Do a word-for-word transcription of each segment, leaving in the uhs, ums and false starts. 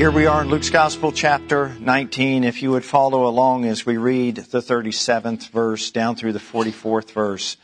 Here we are in Luke's Gospel, chapter nineteen. If you would follow along as we read the thirty-seventh verse down through the forty-fourth verse.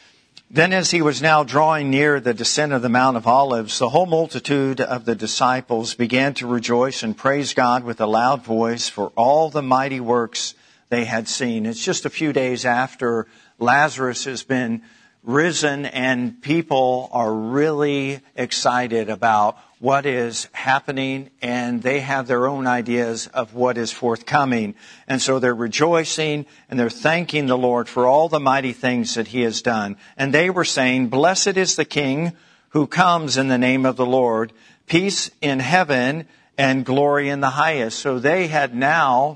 Then as he was now drawing near the descent of the Mount of Olives, the whole multitude of the disciples began to rejoice and praise God with a loud voice for all the mighty works they had seen. It's just a few days after Lazarus has been risen, and people are really excited about what is happening, and they have their own ideas of what is forthcoming. And so they're rejoicing and they're thanking the Lord for all the mighty things that he has done. And they were saying, "Blessed is the King who comes in the name of the Lord, peace in heaven and glory in the highest." So they had now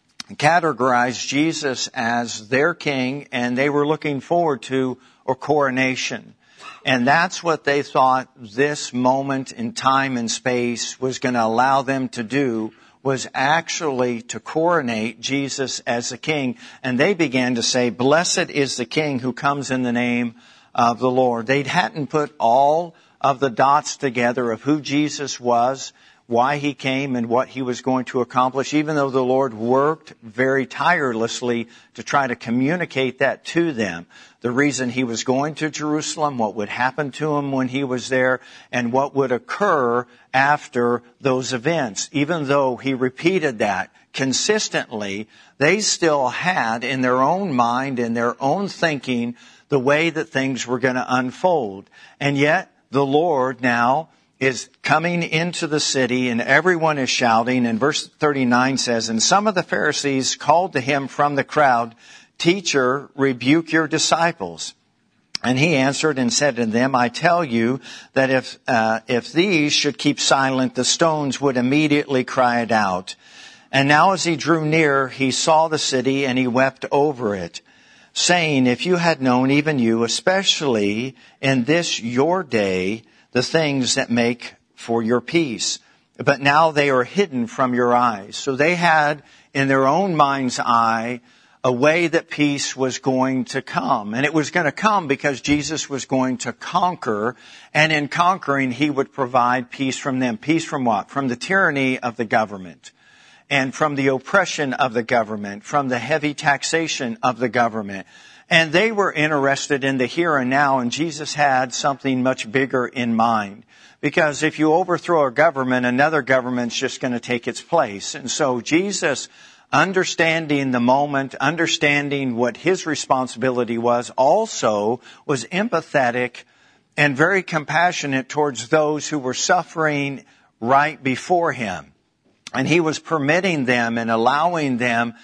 categorized Jesus as their king, and they were looking forward to a coronation. And that's what they thought this moment in time and space was going to allow them to do, was actually to coronate Jesus as the king. And they began to say, "Blessed is the King who comes in the name of the Lord." They hadn't put all of the dots together of who Jesus was, why he came, and what he was going to accomplish, even though the Lord worked very tirelessly to try to communicate that to them. The reason he was going to Jerusalem, what would happen to him when he was there, and what would occur after those events. Even though he repeated that consistently, they still had in their own mind, in their own thinking, the way that things were going to unfold. And yet the Lord now is coming into the city, and everyone is shouting. And verse thirty-nine says, "And some of the Pharisees called to him from the crowd, 'Teacher, rebuke your disciples.' And he answered and said to them, 'I tell you that if uh, if these should keep silent, the stones would immediately cry it out.' And now as he drew near, he saw the city, and he wept over it, saying, 'If you had known, even you, especially in this your day, the things that make for your peace. But now they are hidden from your eyes.'" So they had in their own mind's eye a way that peace was going to come. And it was going to come because Jesus was going to conquer. And in conquering, he would provide peace from them. Peace from what? From the tyranny of the government, and from the oppression of the government, from the heavy taxation of the government. And they were interested in the here and now, and Jesus had something much bigger in mind. Because if you overthrow a government, another government's just going to take its place. And so Jesus, understanding the moment, understanding what his responsibility was, also was empathetic and very compassionate towards those who were suffering right before him. And he was permitting them and allowing them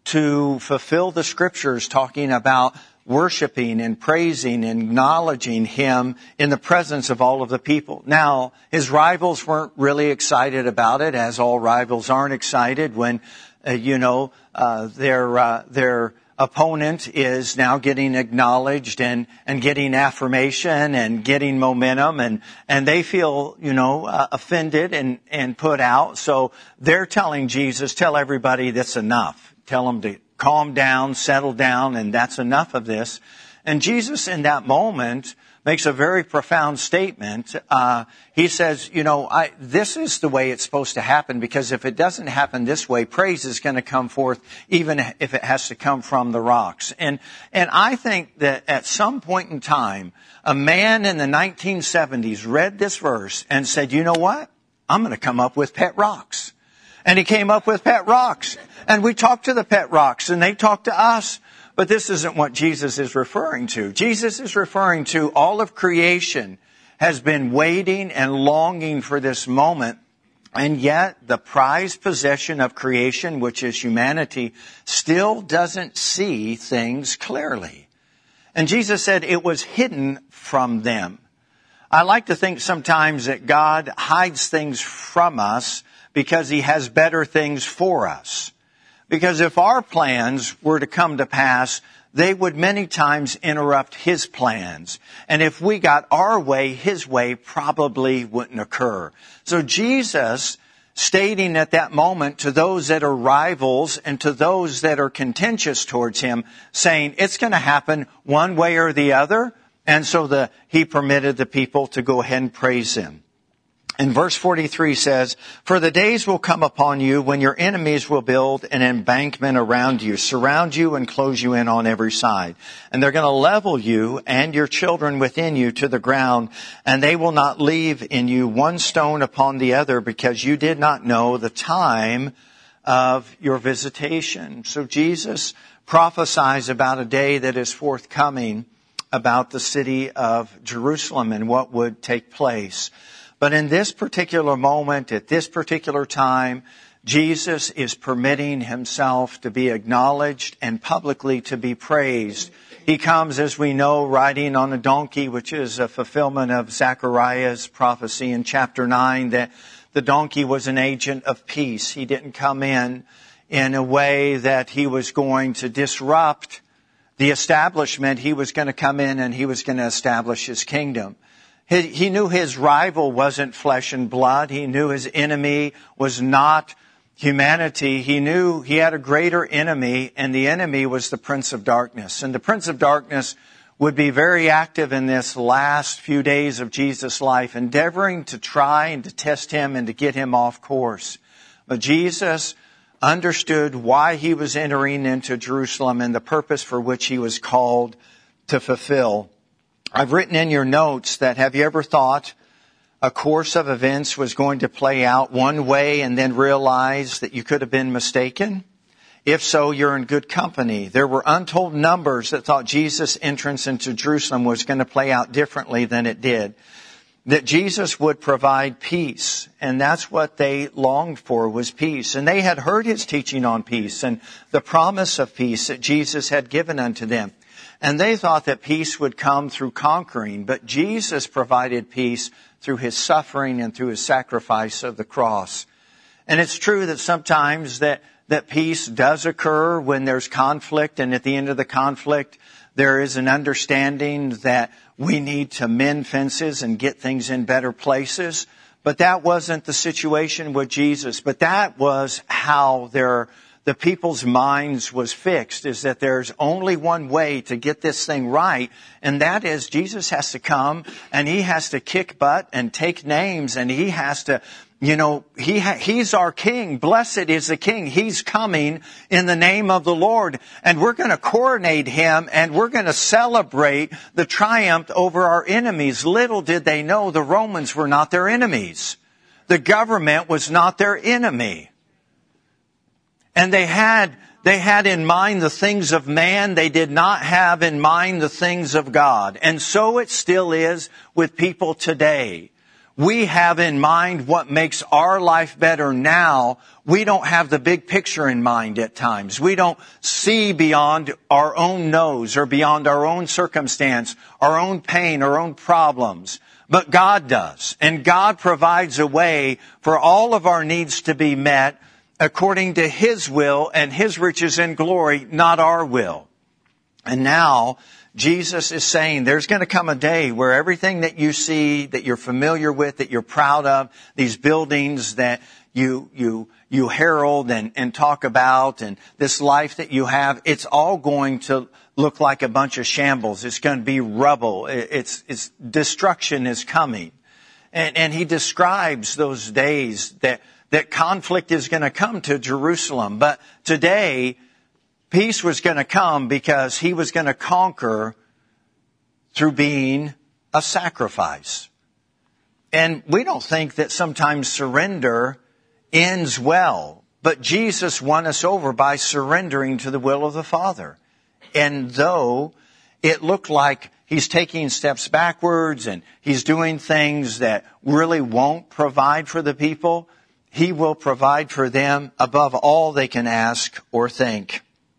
to fulfill the scriptures talking about worshiping and praising and acknowledging him in the presence of all of the people. Now, his rivals weren't really excited about it, as all rivals aren't excited when, uh, you know, uh, their, uh, their opponent is now getting acknowledged and, and getting affirmation and getting momentum, and, and they feel, you know, uh, offended and, and put out. So they're telling Jesus, "Tell everybody that's enough. Tell them to calm down, settle down, and that's enough of this." And Jesus in that moment makes a very profound statement. Uh, he says, you know, I, this is the way it's supposed to happen, because if it doesn't happen this way, praise is going to come forth, even if it has to come from the rocks. And, and I think that at some point in time, a man in the nineteen seventies read this verse and said, "You know what? I'm going to come up with pet rocks." And he came up with pet rocks. And we talked to the pet rocks, and they talked to us. But this isn't what Jesus is referring to. Jesus is referring to all of creation has been waiting and longing for this moment. And yet the prized possession of creation, which is humanity, still doesn't see things clearly. And Jesus said it was hidden from them. I like to think sometimes that God hides things from us because he has better things for us. Because if our plans were to come to pass, they would many times interrupt his plans. And if we got our way, his way probably wouldn't occur. So Jesus, stating at that moment to those that are rivals and to those that are contentious towards him, saying it's going to happen one way or the other. And so the, he permitted the people to go ahead and praise him. And verse forty-three says, "For the days will come upon you when your enemies will build an embankment around you, surround you and close you in on every side. And they're going to level you and your children within you to the ground, and they will not leave in you one stone upon the other, because you did not know the time of your visitation." So Jesus prophesies about a day that is forthcoming about the city of Jerusalem and what would take place. But in this particular moment, at this particular time, Jesus is permitting himself to be acknowledged and publicly to be praised. He comes, as we know, riding on a donkey, which is a fulfillment of Zechariah's prophecy in chapter nine, that the donkey was an agent of peace. He didn't come in in a way that he was going to disrupt the establishment. He was going to come in and he was going to establish his kingdom. He, he knew his rival wasn't flesh and blood. He knew his enemy was not humanity. He knew he had a greater enemy, and the enemy was the Prince of Darkness. And the Prince of Darkness would be very active in this last few days of Jesus' life, endeavoring to try and to test him and to get him off course. But Jesus understood why he was entering into Jerusalem and the purpose for which he was called to fulfill. I've written in your notes that, have you ever thought a course of events was going to play out one way and then realize that you could have been mistaken? If so, you're in good company. There were untold numbers that thought Jesus' entrance into Jerusalem was going to play out differently than it did. That Jesus would provide peace. And that's what they longed for, was peace. And they had heard his teaching on peace and the promise of peace that Jesus had given unto them. And they thought that peace would come through conquering. But Jesus provided peace through his suffering and through his sacrifice of the cross. And it's true that sometimes that, that peace does occur when there's conflict. And at the end of the conflict, there is an understanding that we need to mend fences and get things in better places. But that wasn't the situation with Jesus. But that was how their, the people's minds was fixed, is that there's only one way to get this thing right. And that is Jesus has to come and he has to kick butt and take names, and he has to, you know, he ha- he's our king. Blessed is the king. He's coming in the name of the Lord. And we're going to coronate him, and we're going to celebrate the triumph over our enemies. Little did they know the Romans were not their enemies. The government was not their enemy. And they had, they had in mind the things of man. They did not have in mind the things of God. And so it still is with people today. We have in mind what makes our life better now. We don't have the big picture in mind at times. We don't see beyond our own nose or beyond our own circumstance, our own pain, our own problems. But God does. And God provides a way for all of our needs to be met according to his will and his riches and glory, not our will. And now Jesus is saying there's going to come a day where everything that you see, that you're familiar with, that you're proud of, these buildings that you you you herald and, and talk about, and this life that you have, it's all going to look like a bunch of shambles. It's going to be rubble. It's, it's destruction is coming. And, and he describes those days that that conflict is going to come to Jerusalem. But today, peace was going to come because he was going to conquer through being a sacrifice. And we don't think that sometimes surrender ends well. But Jesus won us over by surrendering to the will of the Father. And though it looked like he's taking steps backwards and he's doing things that really won't provide for the people, he will provide for them above all they can ask or think.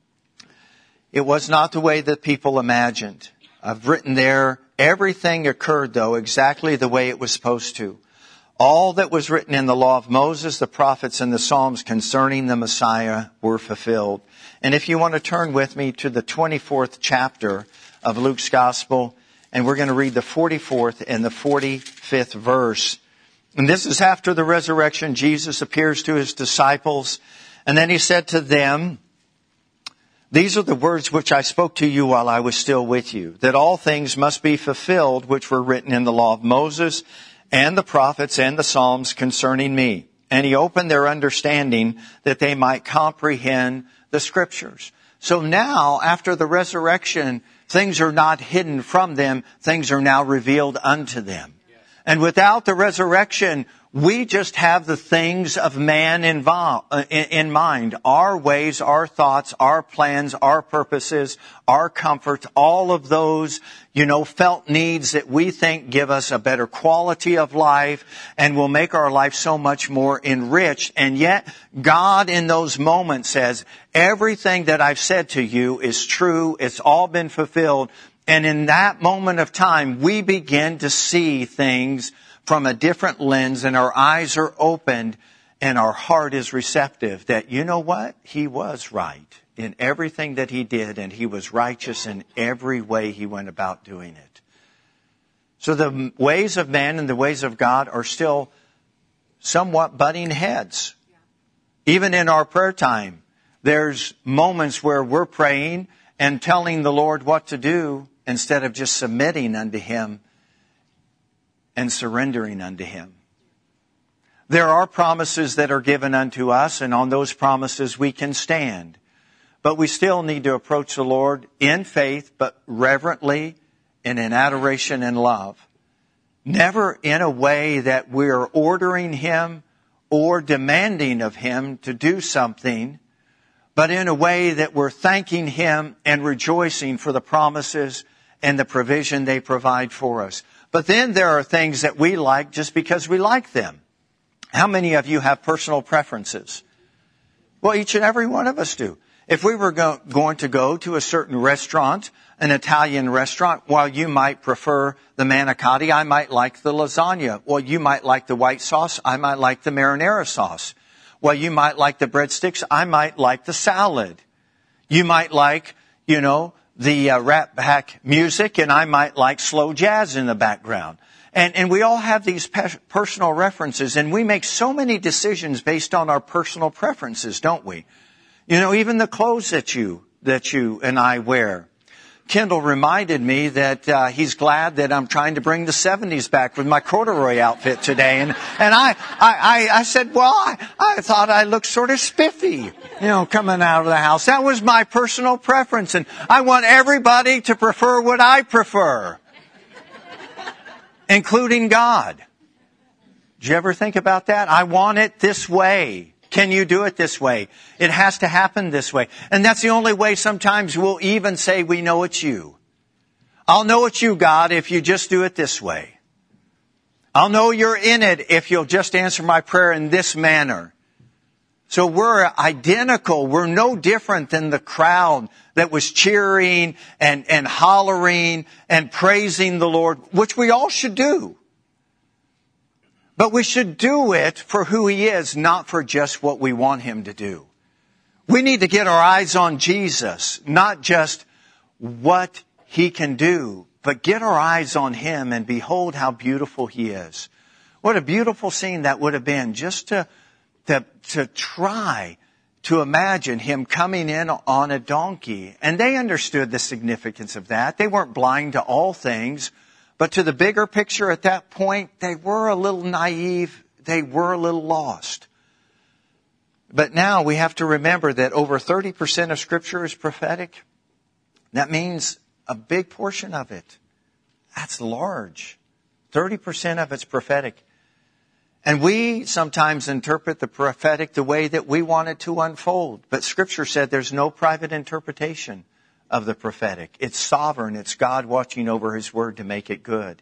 It was not the way that people imagined. I've written there, everything occurred, though, exactly the way it was supposed to. All that was written in the law of Moses, the prophets, and the Psalms concerning the Messiah were fulfilled. And if you want to turn with me to the twenty-fourth chapter of Luke's Gospel, and we're going to read the forty-fourth and the forty-fifth verse. And this is after the resurrection. Jesus appears to his disciples, and then he said to them, "These are the words which I spoke to you while I was still with you, that all things must be fulfilled which were written in the law of Moses and the prophets and the Psalms concerning me. And he opened their understanding that they might comprehend the Scriptures. So now, after the resurrection, things are not hidden from them. Things are now revealed unto them. And without the resurrection, we just have the things of man involved, uh, in, in mind. Our ways, our thoughts, our plans, our purposes, our comfort, all of those, you know, felt needs that we think give us a better quality of life and will make our life so much more enriched. And yet, God in those moments says, everything that I've said to you is true. It's all been fulfilled. And in that moment of time, we begin to see things from a different lens, and our eyes are opened and our heart is receptive that, you know what? He was right in everything that he did, and he was righteous in every way he went about doing it. So the ways of man and the ways of God are still somewhat butting heads. Even in our prayer time, there's moments where we're praying and telling the Lord what to do, instead of just submitting unto him and surrendering unto him. There are promises that are given unto us, and on those promises we can stand. But we still need to approach the Lord in faith, but reverently and in adoration and love. Never in a way that we're ordering him or demanding of him to do something, but in a way that we're thanking him and rejoicing for the promises and the provision they provide for us. But then there are things that we like just because we like them. How many of you have personal preferences? Well, each and every one of us do. If we were go- going to go to a certain restaurant, an Italian restaurant, while you might prefer the manicotti, I might like the lasagna. Well, you might like the white sauce, I might like the marinara sauce. Well, you might like the breadsticks, I might like the salad. You might like, you know, the uh, rap back music, and I might like slow jazz in the background. And, and we all have these pe- personal references, and we make so many decisions based on our personal preferences, don't we? You know, even the clothes that you, that you and I wear. Kendall reminded me that uh, he's glad that I'm trying to bring the seventies back with my corduroy outfit today. And, and I, I, I said, well, I, I thought I looked sort of spiffy, you know, coming out of the house. That was my personal preference. And I want everybody to prefer what I prefer, including God. Did you ever think about that? I want it this way. Can you do it this way? It has to happen this way. And that's the only way sometimes we'll even say we know it's you. I'll know it's you, God, if you just do it this way. I'll know you're in it if you'll just answer my prayer in this manner. So we're identical. We're no different than the crowd that was cheering and, and hollering and praising the Lord, which we all should do. But we should do it for who he is, not for just what we want him to do. We need to get our eyes on Jesus, not just what he can do, but get our eyes on him and behold how beautiful he is. What a beautiful scene that would have been, just to, to, to try to imagine him coming in on a donkey. And they understood the significance of that. They weren't blind to all things. But to the bigger picture at that point, they were a little naive. They were a little lost. But now we have to remember that over thirty percent of Scripture is prophetic. That means a big portion of it. That's large. thirty percent of it's prophetic. And we sometimes interpret the prophetic the way that we want it to unfold. But Scripture said there's no private interpretation of the prophetic. It's sovereign. It's God watching over his word to make it good.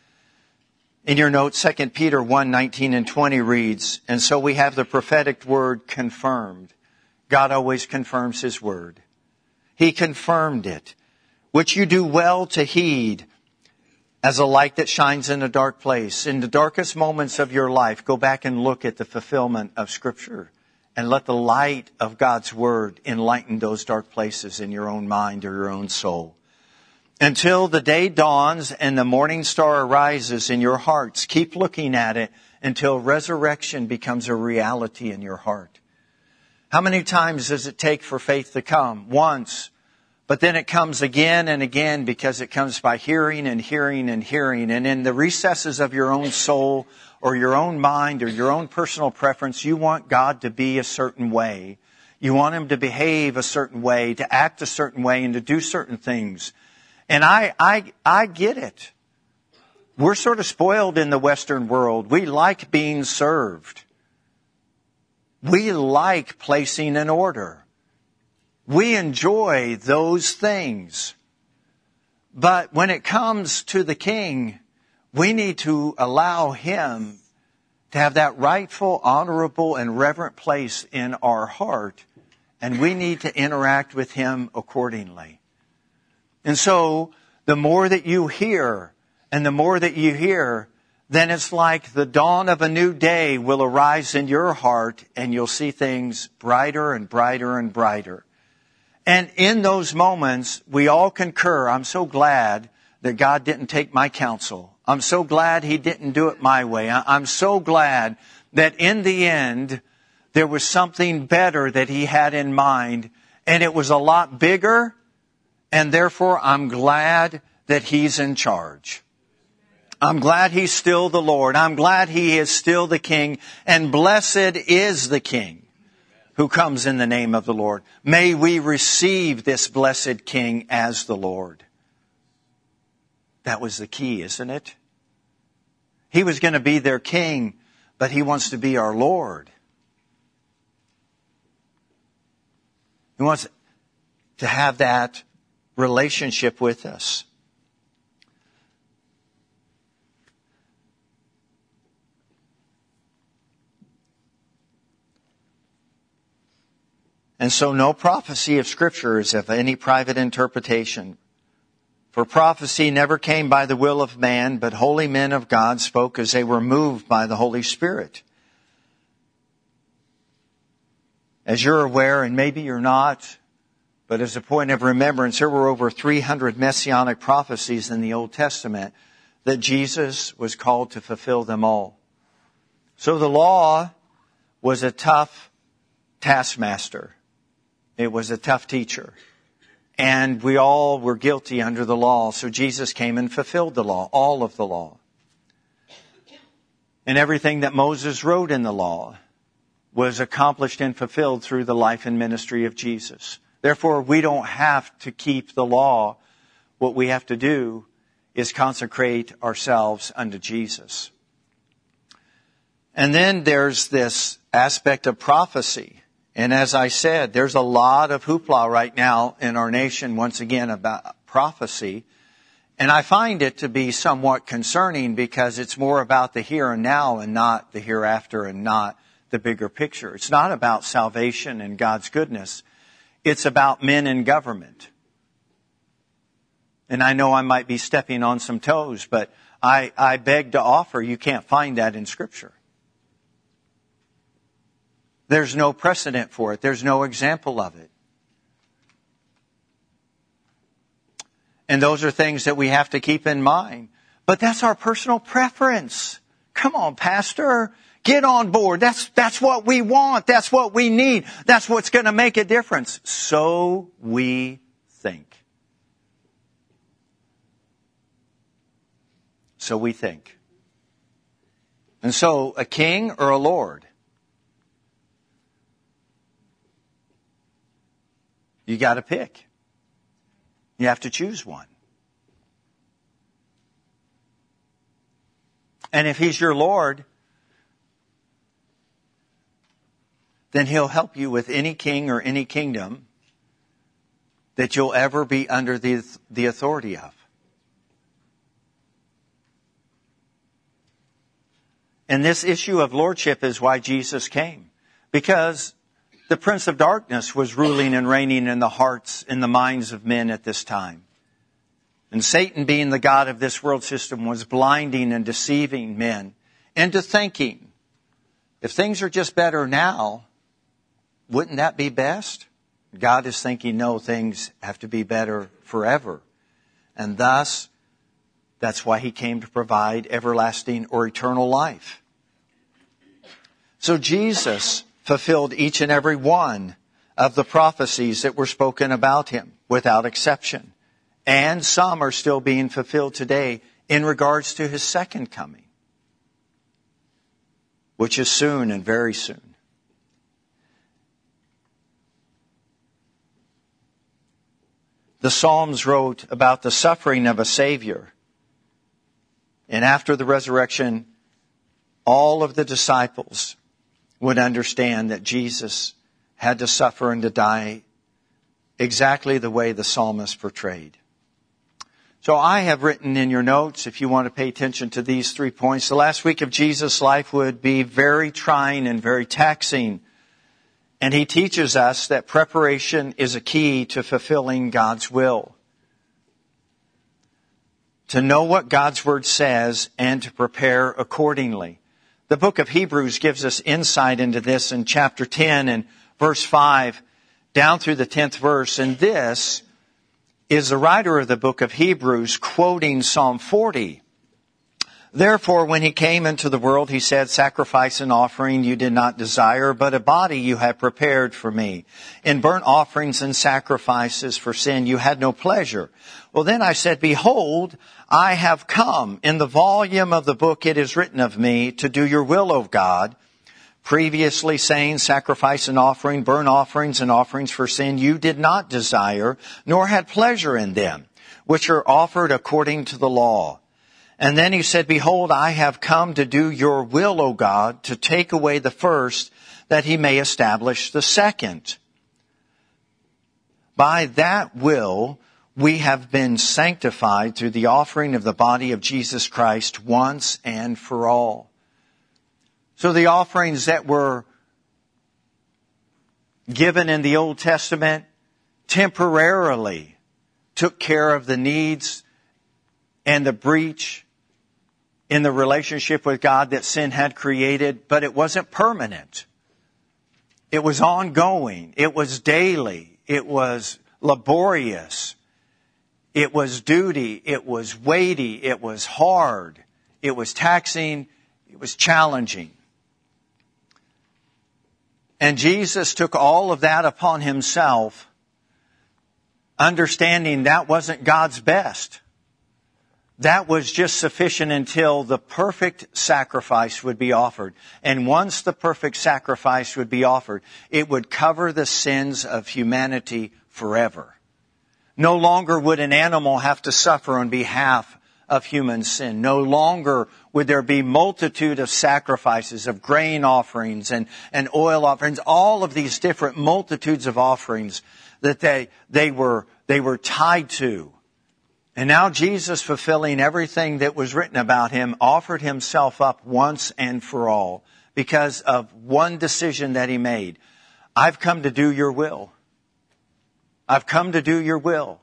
In your notes, Second Peter one, nineteen and twenty reads, and so we have the prophetic word confirmed. God always confirms his word. He confirmed it, which you do well to heed as a light that shines in a dark place. In the darkest moments of your life, go back and look at the fulfillment of Scripture. And let the light of God's word enlighten those dark places in your own mind or your own soul. Until the day dawns and the morning star arises in your hearts, keep looking at it until resurrection becomes a reality in your heart. How many times does it take for faith to come? Once, But then it comes again and again because it comes by hearing and hearing and hearing. And in the recesses of your own soul or your own mind or your own personal preference, you want God to be a certain way. You want Him to behave a certain way, to act a certain way, and to do certain things. And I, I, I get it. We're sort of spoiled in the Western world. We like being served. We like placing an order. We enjoy those things. But when it comes to the King, we need to allow Him to have that rightful, honorable, and reverent place in our heart. And we need to interact with Him accordingly. And so, the more that you hear, and the more that you hear, then it's like the dawn of a new day will arise in your heart, and you'll see things brighter and brighter and brighter. And in those moments, we all concur, I'm so glad that God didn't take my counsel. I'm so glad He didn't do it my way. I'm so glad that in the end, there was something better that He had in mind, and it was a lot bigger, and therefore I'm glad that He's in charge. I'm glad He's still the Lord. I'm glad He is still the King, and blessed is the King who comes in the name of the Lord. May we receive this blessed King as the Lord. That was the key, isn't it? He was going to be their King, but He wants to be our Lord. He wants to have that relationship with us. And so no prophecy of Scripture is of any private interpretation. For prophecy never came by the will of man, but holy men of God spoke as they were moved by the Holy Spirit. As you're aware, and maybe you're not, but as a point of remembrance, there were over three hundred messianic prophecies in the Old Testament that Jesus was called to fulfill them all. So the law was a tough taskmaster. It was a tough teacher. And we all were guilty under the law. So Jesus came and fulfilled the law, all of the law. And everything that Moses wrote in the law was accomplished and fulfilled through the life and ministry of Jesus. Therefore, we don't have to keep the law. What we have to do is consecrate ourselves unto Jesus. And then there's this aspect of prophecy. And as I said, there's a lot of hoopla right now in our nation, once again, about prophecy. And I find it to be somewhat concerning because it's more about the here and now and not the hereafter and not the bigger picture. It's not about salvation and God's goodness. It's about men in government. And I know I might be stepping on some toes, but I, I beg to offer you can't find that in Scripture. There's no precedent for it. There's no example of it. And those are things that we have to keep in mind. But that's our personal preference. Come on, Pastor. Get on board. That's, that's what we want. That's what we need. That's what's going to make a difference. So we think. So we think. And so a king or a lord? You got to pick. You have to choose one. And if He's your Lord, then He'll help you with any king or any kingdom that you'll ever be under the, the authority of. And this issue of lordship is why Jesus came. Because the prince of darkness was ruling and reigning in the hearts and the minds of men at this time. And Satan, being the god of this world system, was blinding and deceiving men into thinking, if things are just better now, wouldn't that be best? God is thinking, no, things have to be better forever. And thus, that's why He came to provide everlasting or eternal life. So Jesus fulfilled each and every one of the prophecies that were spoken about him, without exception. And some are still being fulfilled today in regards to his second coming, which is soon and very soon. The Psalms wrote about the suffering of a Savior. And after the resurrection, all of the disciples would understand that Jesus had to suffer and to die exactly the way the psalmist portrayed. So I have written in your notes, if you want to pay attention to these three points, the last week of Jesus' life would be very trying and very taxing. And he teaches us that preparation is a key to fulfilling God's will. To know what God's Word says and to prepare accordingly. The book of Hebrews gives us insight into this in chapter ten and verse five down through the tenth verse. And this is the writer of the book of Hebrews quoting Psalm forty. Therefore, when he came into the world, he said, sacrifice and offering you did not desire, but a body you have prepared for me. In burnt offerings and sacrifices for sin you had no pleasure. Well, then I said, behold, I have come. In the volume of the book it is written of me to do your will, O God. Previously saying, sacrifice and offering, burnt offerings and offerings for sin you did not desire, nor had pleasure in them, which are offered according to the law. And then he said, behold, I have come to do your will, O God, to take away the first, that he may establish the second. By that will, we have been sanctified through the offering of the body of Jesus Christ once and for all. So the offerings that were given in the Old Testament temporarily took care of the needs and the breach in the relationship with God that sin had created, but it wasn't permanent. It was ongoing. It was daily. It was laborious. It was duty. It was weighty. It was hard. It was taxing. It was challenging. And Jesus took all of that upon himself, understanding that wasn't God's best. That was just sufficient until the perfect sacrifice would be offered. And once the perfect sacrifice would be offered, it would cover the sins of humanity forever. No longer would an animal have to suffer on behalf of human sin. No longer would there be multitude of sacrifices, of grain offerings and, and oil offerings, all of these different multitudes of offerings that they, they were, they were tied to. And now Jesus, fulfilling everything that was written about him, offered himself up once and for all because of one decision that he made. I've come to do your will. I've come to do your will.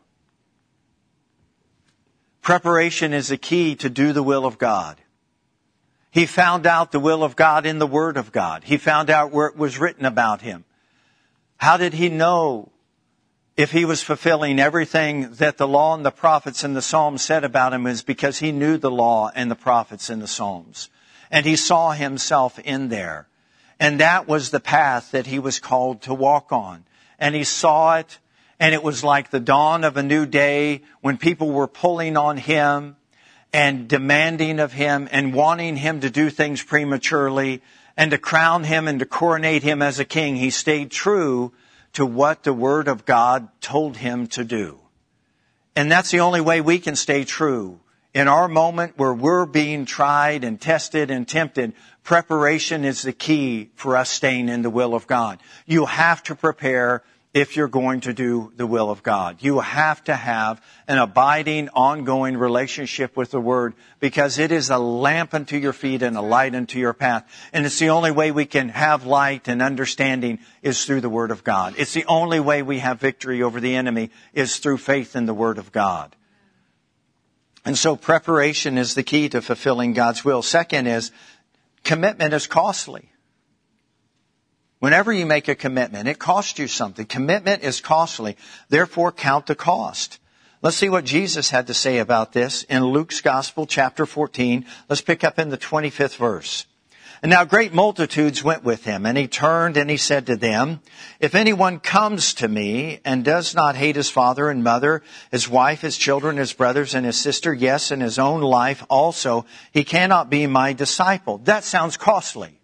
Preparation is the key to do the will of God. He found out the will of God in the Word of God. He found out where it was written about him. How did he know if he was fulfilling everything that the law and the prophets and the Psalms said about him? Is because he knew the law and the prophets and the Psalms. And he saw himself in there. And that was the path that he was called to walk on. And he saw it, and it was like the dawn of a new day when people were pulling on him and demanding of him and wanting him to do things prematurely and to crown him and to coronate him as a king. He stayed true to what the Word of God told him to do. And that's the only way we can stay true. In our moment where we're being tried and tested and tempted, preparation is the key for us staying in the will of God. You have to prepare if you're going to do the will of God. You have to have an abiding, ongoing relationship with the Word because it is a lamp unto your feet and a light unto your path. And it's the only way we can have light and understanding is through the Word of God. It's the only way we have victory over the enemy is through faith in the Word of God. And so preparation is the key to fulfilling God's will. Second is commitment is costly. Whenever you make a commitment, it costs you something. Commitment is costly. Therefore, count the cost. Let's see what Jesus had to say about this in Luke's Gospel, chapter fourteen. Let's pick up in the twenty-fifth verse. And now great multitudes went with him, and he turned and he said to them, if anyone comes to me and does not hate his father and mother, his wife, his children, his brothers, and his sister, yes, and his own life also, he cannot be my disciple. That sounds costly.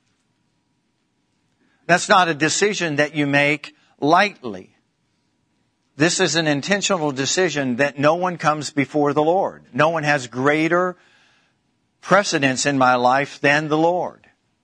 That's not a decision that you make lightly. This is an intentional decision that no one comes before the Lord. No one has greater precedence in my life than the Lord.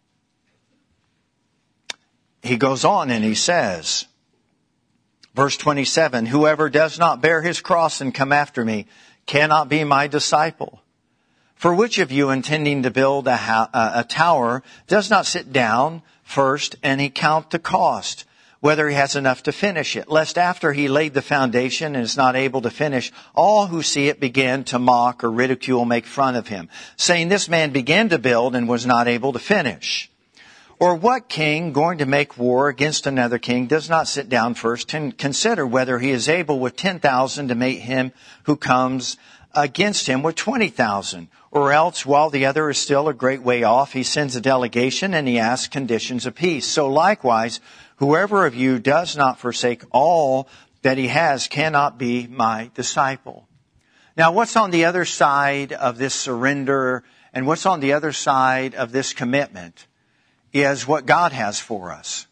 He goes on and he says, verse twenty-seven, whoever does not bear his cross and come after me cannot be my disciple. For which of you intending to build a, ha- a tower does not sit down first and he count the cost, whether he has enough to finish it, lest after he laid the foundation and is not able to finish, all who see it begin to mock or ridicule, make fun of him, saying, this man began to build and was not able to finish. Or what king going to make war against another king does not sit down first and consider whether he is able with ten thousand to meet him who comes against him with twenty thousand? Or else, while the other is still a great way off, he sends a delegation and he asks conditions of peace. So likewise, whoever of you does not forsake all that he has cannot be my disciple. Now, what's on the other side of this surrender and what's on the other side of this commitment is what God has for us.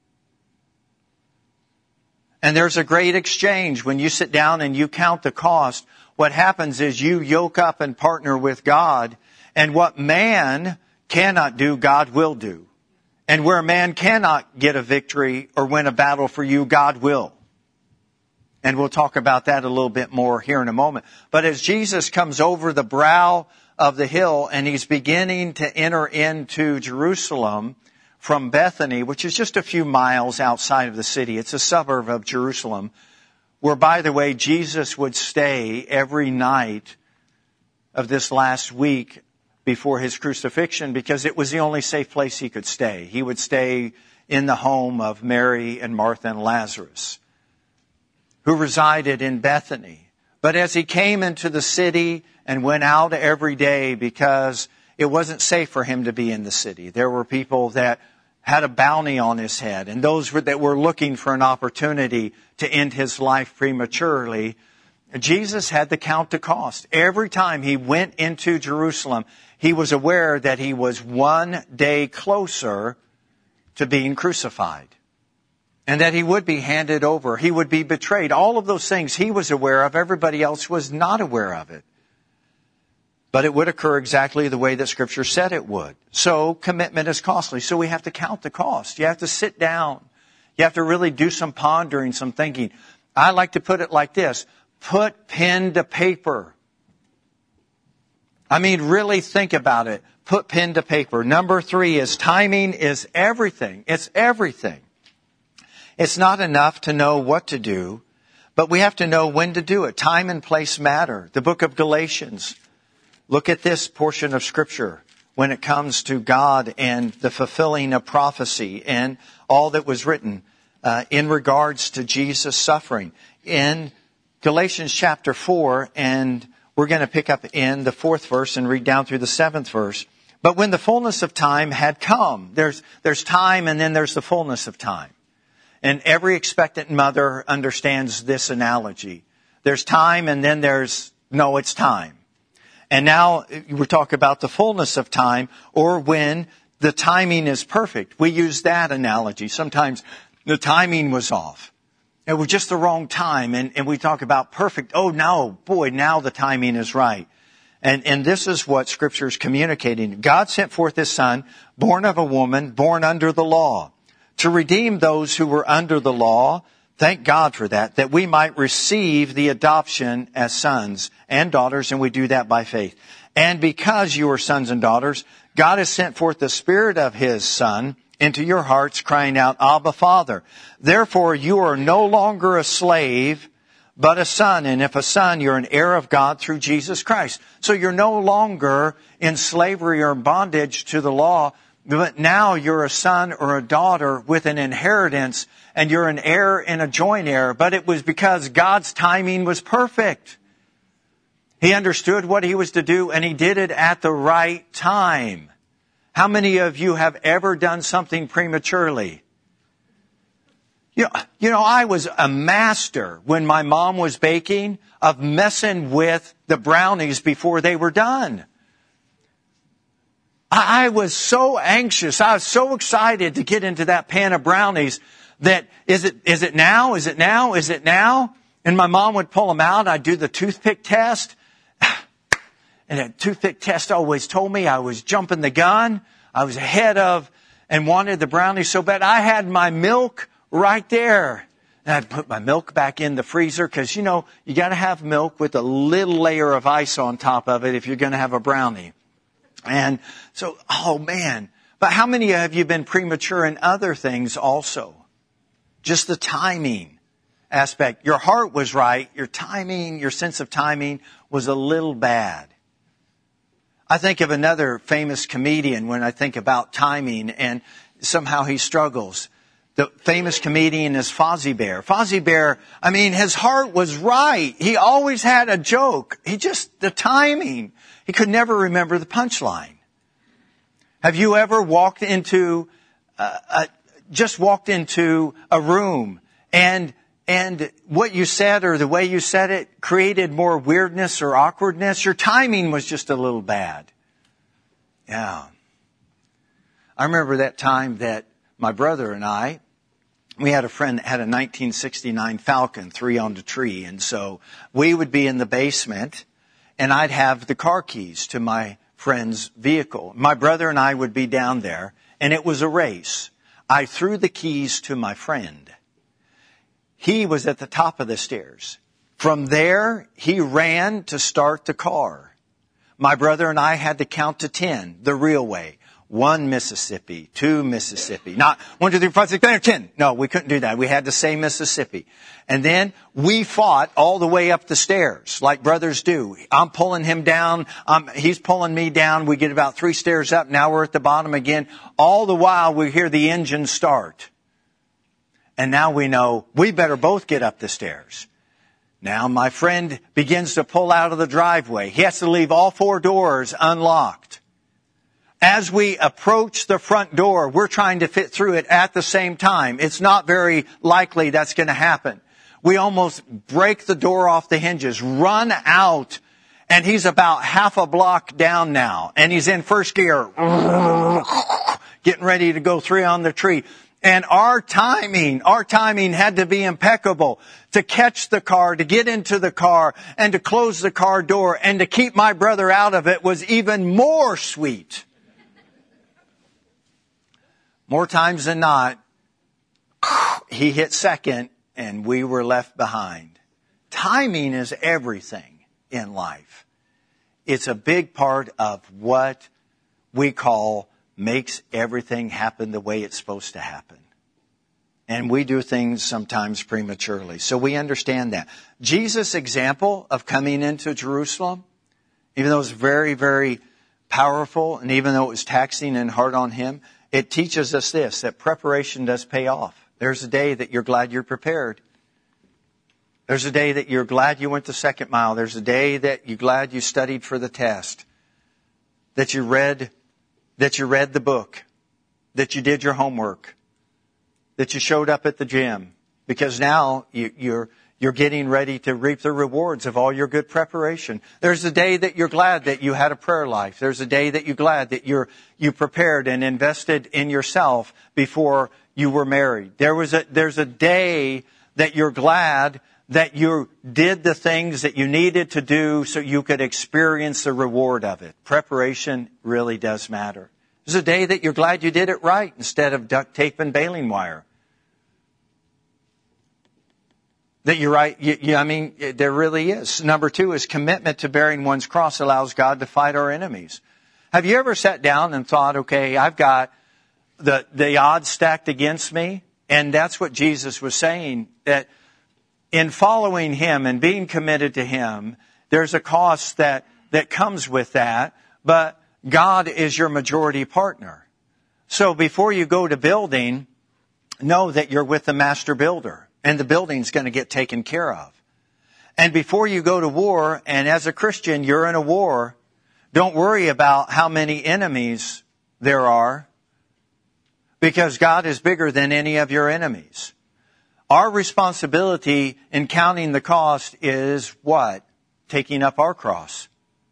And there's a great exchange. When you sit down and you count the cost, what happens is you yoke up and partner with God, and what man cannot do, God will do. And where man cannot get a victory or win a battle for you, God will. And we'll talk about that a little bit more here in a moment. But as Jesus comes over the brow of the hill and he's beginning to enter into Jerusalem from Bethany, which is just a few miles outside of the city. It's a suburb of Jerusalem, where, by the way, Jesus would stay every night of this last week before his crucifixion, because it was the only safe place he could stay. He would stay in the home of Mary and Martha and Lazarus, who resided in Bethany. But as he came into the city and went out every day, because it wasn't safe for him to be in the city. There were people that had a bounty on his head, and those that were looking for an opportunity to end his life prematurely. Jesus had to count the cost. Every time he went into Jerusalem, he was aware that he was one day closer to being crucified, and that he would be handed over. He would be betrayed. All of those things he was aware of. Everybody else was not aware of it. But it would occur exactly the way that Scripture said it would. So commitment is costly. So we have to count the cost. You have to sit down. You have to really do some pondering, some thinking. I like to put it like this. Put pen to paper. I mean, really think about it. Put pen to paper. Number three is timing is everything. It's everything. It's not enough to know what to do, but we have to know when to do it. Time and place matter. The book of Galatians. Look at this portion of Scripture when it comes to God and the fulfilling of prophecy and all that was written uh, in regards to Jesus' suffering. In Galatians chapter four, and we're going to pick up in the fourth verse and read down through the seventh verse. But when the fullness of time had come, there's, there's time and then there's the fullness of time. And every expectant mother understands this analogy. There's time and then there's, no, it's time. And now we're talking about the fullness of time, or when the timing is perfect. We use that analogy. Sometimes the timing was off. It was just the wrong time. And, and we talk about perfect. Oh, no, boy, now the timing is right. And, and this is what Scripture is communicating. God sent forth His Son, born of a woman, born under the law, to redeem those who were under the law. Thank God for that, that we might receive the adoption as sons and daughters, and we do that by faith. And because you are sons and daughters, God has sent forth the Spirit of His Son into your hearts, crying out, Abba, Father. Therefore, you are no longer a slave, but a son. And if a son, you're an heir of God through Jesus Christ. So you're no longer in slavery or bondage to the law, but now you're a son or a daughter with an inheritance, and you're an heir and a joint heir. But it was because God's timing was perfect. He understood what He was to do, and He did it at the right time. How many of you have ever done something prematurely? You know, you know, I was a master when my mom was baking of messing with the brownies before they were done. I was so anxious. I was so excited to get into that pan of brownies that, is it, is it now? Is it now? Is it now? And my mom would pull them out. I'd do the toothpick test. And that toothpick test always told me I was jumping the gun. I was ahead of and wanted the brownies so bad. I had my milk right there. And I'd put my milk back in the freezer because, you know, you got to have milk with a little layer of ice on top of it if you're going to have a brownie. And so, oh man. But how many of you have been premature in other things also? Just the timing aspect. Your heart was right. Your timing, your sense of timing was a little bad. I think of another famous comedian when I think about timing, and somehow he struggles. The famous comedian is Fozzie Bear. Fozzie Bear, I mean, his heart was right. He always had a joke. He just, the timing, he could never remember the punchline. Have you ever walked into, uh, a, just walked into a room and, and what you said or the way you said it created more weirdness or awkwardness? Your timing was just a little bad. Yeah. I remember that time that my brother and I, we had a friend that had a nineteen sixty-nine Falcon, three on the tree. And so we would be in the basement and I'd have the car keys to my friend's vehicle. My brother and I would be down there and it was a race. I threw the keys to my friend. He was at the top of the stairs. From there, he ran to start the car. My brother and I had to count to ten, the real way. One Mississippi, two Mississippi, not one, two, three, four, five, six, seven, ten. No, we couldn't do that. We had to say Mississippi. And then we fought all the way up the stairs, like brothers do. I'm pulling him down. Um, he's pulling me down. We get about three stairs up. Now we're at the bottom again. All the while we hear the engine start. And now we know we better both get up the stairs. Now my friend begins to pull out of the driveway. He has to leave all four doors unlocked. As we approach the front door, we're trying to fit through it at the same time. It's not very likely that's going to happen. We almost break the door off the hinges, run out, and he's about half a block down now. And he's in first gear, getting ready to go three on the tree. And our timing, our timing had to be impeccable to catch the car, to get into the car, and to close the car door, and to keep my brother out of it was even more sweet. More times than not, he hit second and we were left behind. Timing is everything in life. It's a big part of what we call makes everything happen the way it's supposed to happen. And we do things sometimes prematurely. So we understand that. Jesus' example of coming into Jerusalem, even though it was very, very powerful and even though it was taxing and hard on him, it teaches us this, that preparation does pay off. There's a day that you're glad you're prepared. There's a day that you're glad you went the second mile. There's a day that you're glad you studied for the test. That you read, that you read the book. That you did your homework. That you showed up at the gym. Because now you, you're, you're getting ready to reap the rewards of all your good preparation. There's a day that you're glad that you had a prayer life. There's a day that you're glad that you're, you prepared and invested in yourself before you were married. There was a, there's a day that you're glad that you did the things that you needed to do so you could experience the reward of it. Preparation really does matter. There's a day that you're glad you did it right instead of duct tape and baling wire. That you're right. You, you, I mean, there really is. Number two is commitment to bearing one's cross allows God to fight our enemies. Have you ever sat down and thought, okay, I've got the, the odds stacked against me? And that's what Jesus was saying, that in following Him and being committed to Him, there's a cost that, that comes with that, but God is your majority partner. So before you go to building, know that you're with the master builder. And the building's going to get taken care of. And before you go to war, and as a Christian, you're in a war, don't worry about how many enemies there are, because God is bigger than any of your enemies. Our responsibility in counting the cost is what? Taking up our cross.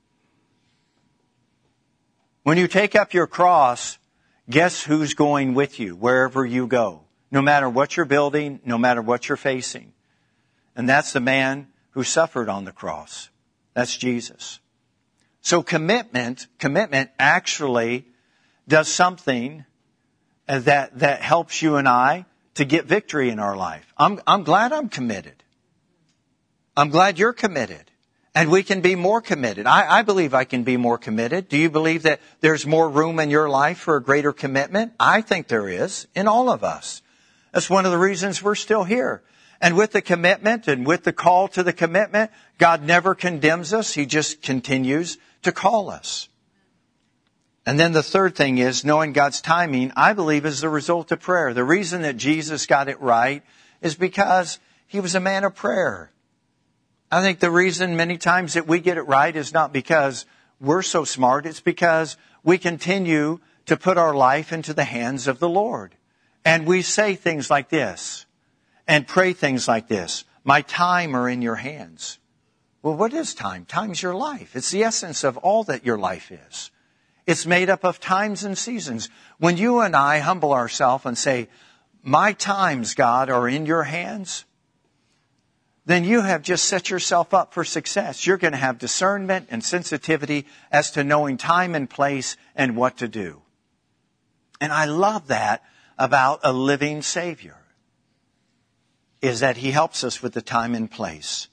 When you take up your cross, guess who's going with you wherever you go? No matter what you're building, no matter what you're facing. And that's the man who suffered on the cross. That's Jesus. So commitment, commitment actually does something that, that helps you and I to get victory in our life. I'm, I'm glad I'm committed. I'm glad you're committed. And we can be more committed. I, I believe I can be more committed. Do you believe that there's more room in your life for a greater commitment? I think there is in all of us. That's one of the reasons we're still here. And with the commitment and with the call to the commitment, God never condemns us. He just continues to call us. And then the third thing is knowing God's timing, I believe, is the result of prayer. The reason that Jesus got it right is because he was a man of prayer. I think the reason many times that we get it right is not because we're so smart. It's because we continue to put our life into the hands of the Lord. And we say things like this and pray things like this. My time are in your hands. Well, what is time? Time's your life. It's the essence of all that your life is. It's made up of times and seasons. When you and I humble ourselves and say, my times, God, are in your hands, then you have just set yourself up for success. You're going to have discernment and sensitivity as to knowing time and place and what to do. And I love that about a living Savior, is that he helps us with the time and place.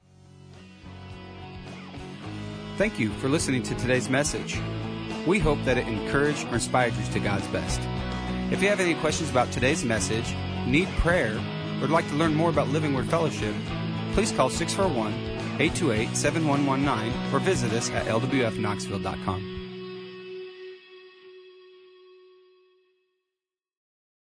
Thank you for listening to today's message. We hope that it encouraged or inspired you to God's best. If you have any questions about today's message, need prayer, or would like to learn more about Living Word Fellowship, please call six four one, eight two eight, seven one one nine or visit us at l w f knoxville dot com.